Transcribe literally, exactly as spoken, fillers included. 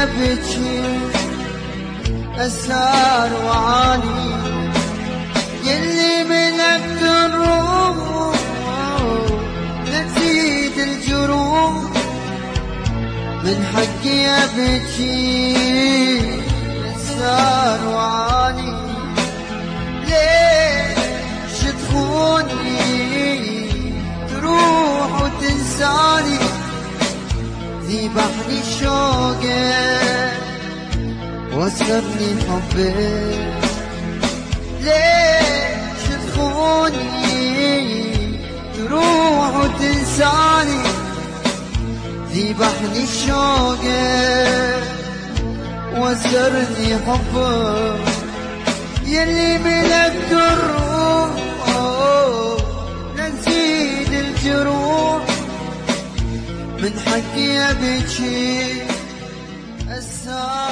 ابكي اسهر وعاني، يلي ملكت الروح نزيد الجروح، من حقي ابكي اسهر وعاني. ليش تخوني تروح وتنساني، ذبحني شوقك واسرني حبك. ليش تخوني تروح وتنساني، ذبحني شوقك واسرني حبك. يلي ملكت الروح نزيد الجروح، من حقي ابكي اسهر